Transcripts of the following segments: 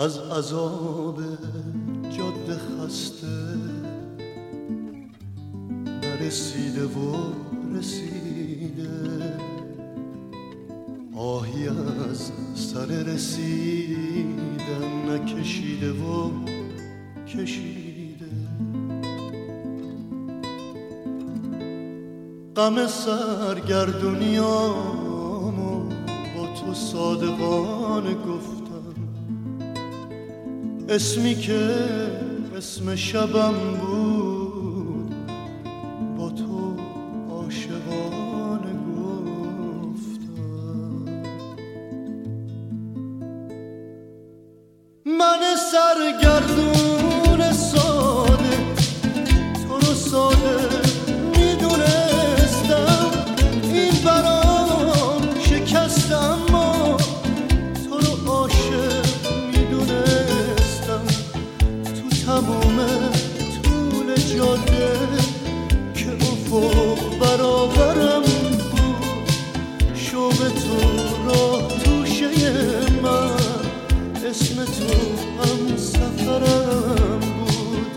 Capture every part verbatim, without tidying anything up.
از عذاب جاده خسته نرسیده و رسیده، آهی از سر رسیدن نکشیده و کشیده. غم سرگردونیامو با تو صادقانه گفتم، اسمی که اسم شبم بود با تو عاشقانه گفتم. من سرگردون ساده تو رو ساده میدونستم، این برام شکستم ما تو رو عاشق میدونستم. تو تمام طول جاده که افق برابرم بود، شوق تو راه توشه من، اسم تو هم سفرم بود.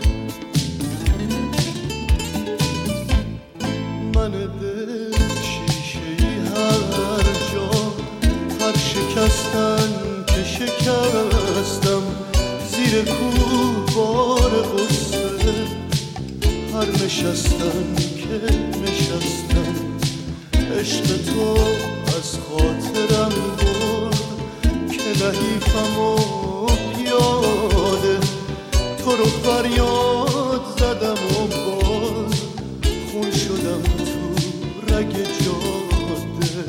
من دل شیشه‌ای هر جا، هر شکستن که شکستم، زیر کوه بار غصه هر نشستن که نشستم. عشق تو از خاطرم برد که لحیفم و پیاده تو رو فریاد زدم و باز خون شدم تو رگ جاده.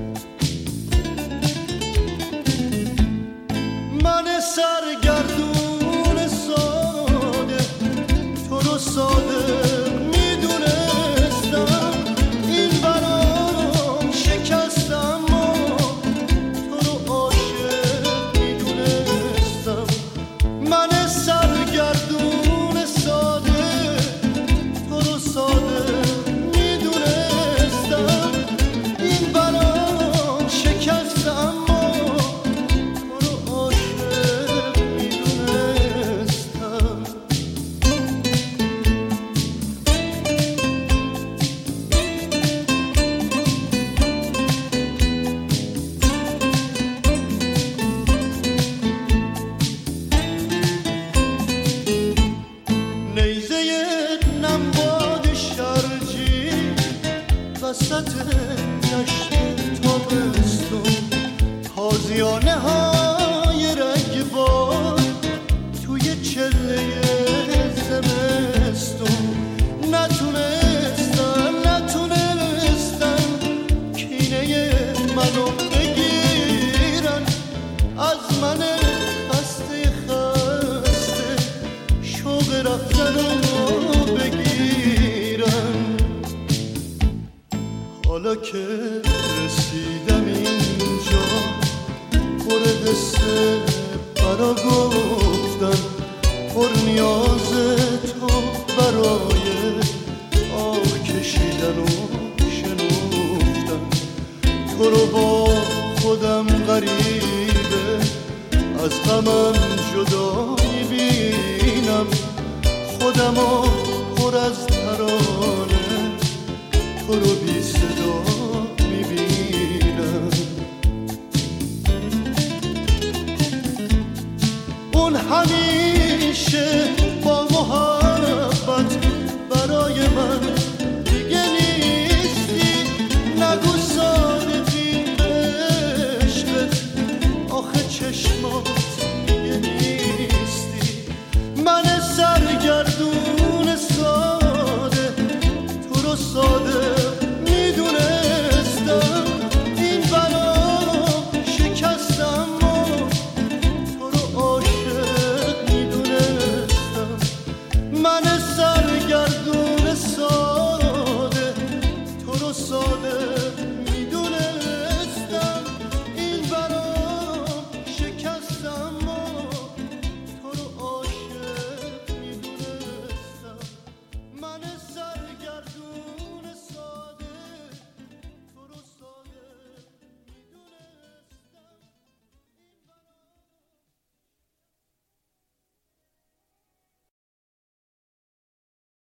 من سرگردون ساده تو رو ساده میدونستم، این برام شکستم و تو رو عاشق میدونستم. من سرگردون ساده تو رو ساده میدونستم، این برام شکستم و تو رو عاشق میدونستم. نیزه نمباد شرجی وسط دشت تابستون، تازیانه های رگبار توی چله زمستون. نتونستن نتونستن کینه منو بگیرن، از من خسته خسته شوق رفتن رو بگیرن. حالا که رسیدم اینجا پر قصه برا گفتن، پر نیاز تو برای آه کشیدن و شنفتن. تو رو با خودم غریبه از غمم جدا میبینم، خودم